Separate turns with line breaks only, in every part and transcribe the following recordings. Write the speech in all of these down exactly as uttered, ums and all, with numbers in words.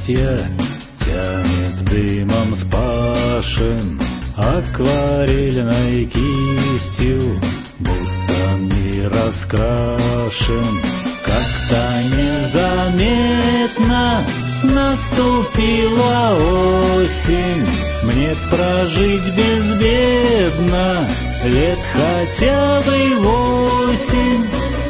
листья, тянет дымом с пашин, акварельной кистью, будто мир раскрашен. Как-то незаметно наступила осень, мне прожить безбедно лет хотя бы восемь.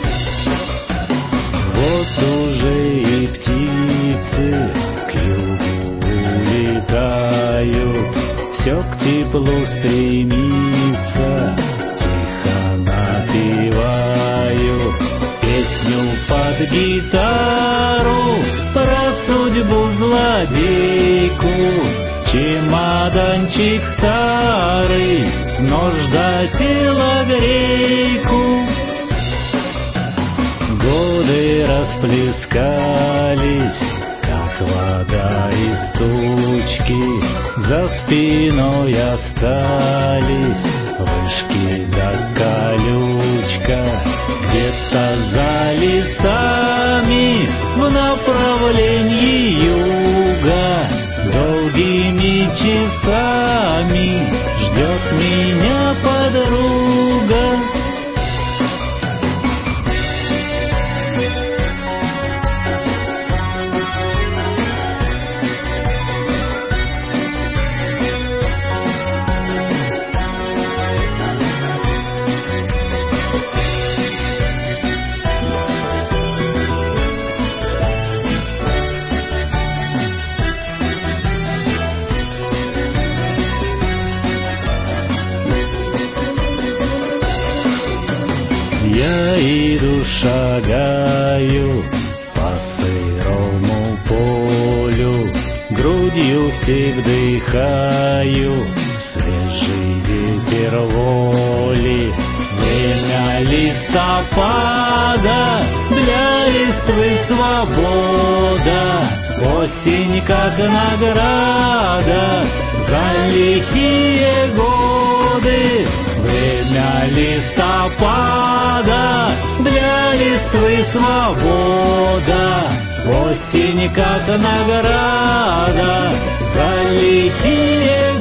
Вот уже и птицы к югу улетают, все к теплу стремится, тихо напеваю песню под гитару про судьбу злодейку. Чемоданчик старый, нож да телогрейку. Годы расплескались, как вода из тучки, за спиной остались вышки да колючка. Где-то за лесами в направлении юга долгими часами ждет меня подруга. Я иду, шагаю по сырому полю, грудью всех вдыхаю свежий ветер воли. Время листопада, для листвы свобода, осень как награда за лихие годы. Время листопада, для листвы свобода, осень как награда за лихие годы.